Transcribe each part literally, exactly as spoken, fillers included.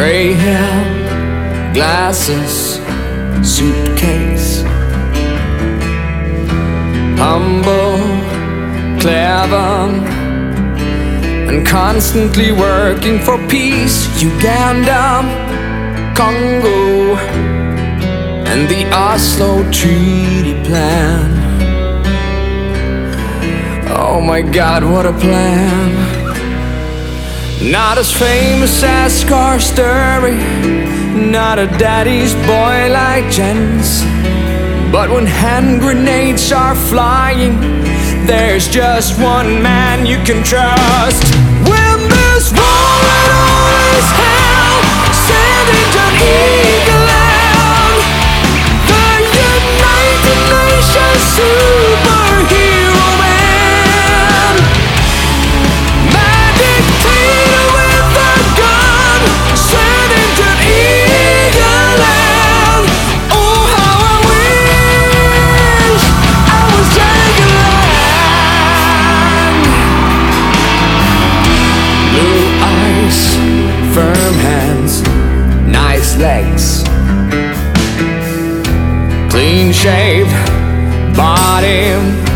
gray hair, glasses, suitcase. Humble, clever, and constantly working for peace. Uganda, Congo, and the Oslo Treaty Plan. Oh my God, what a plan. Not as famous as Scar Sturry, not a daddy's boy like Jens. But when hand grenades are flying, there's just one man you can trust. When there's war and all is hell, Sandington Eagle Land, the United Nations superhero man. Mad dictator with a gun, Sandington Eagle Land. Oh, how I wish I was Eagle Land. Blue eyes, firm hands, nice legs, clean shaved body,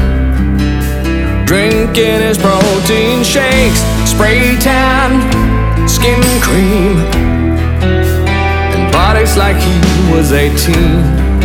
drinking his protein shakes, spray tan, skin cream, and bodies like he was eighteen.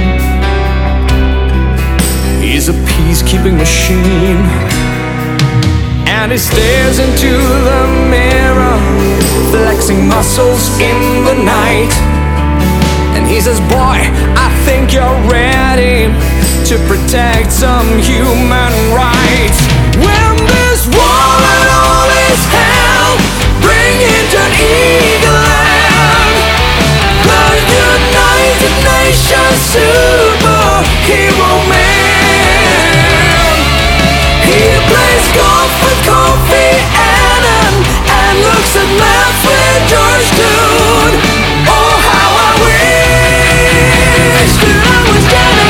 He's a peacekeeping machine, and he stares into the mirror, flexing muscles in the night. And he says, boy, I think you're ready to protect some human rights. When there's war and all is hell, bring it to Eagle Land, the United Nations superhero man. He plays golf with Kofi Annan and looks at maps with George Toon. Oh, how I wish that I was Eagle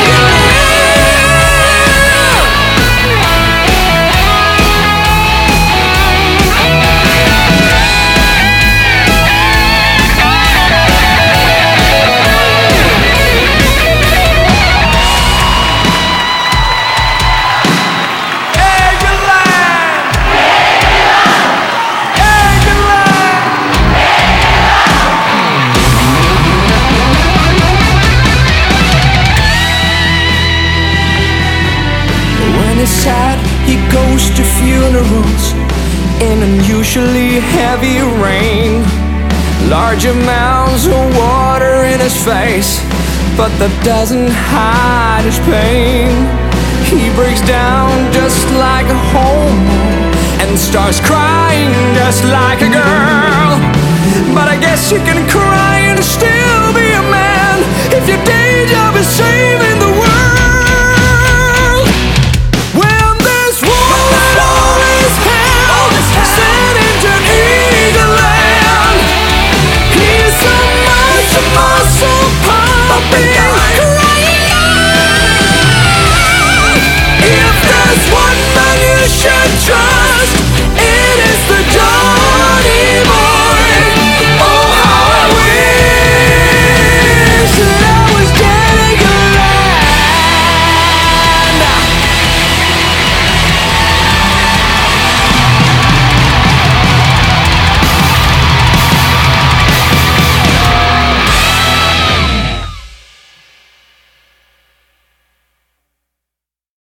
sad, he goes to funerals in unusually heavy rain. Large amounts of water in his face, but that doesn't hide his pain. He breaks down just like a homo and starts crying just like a girl. But I guess you can cry and still be a man if you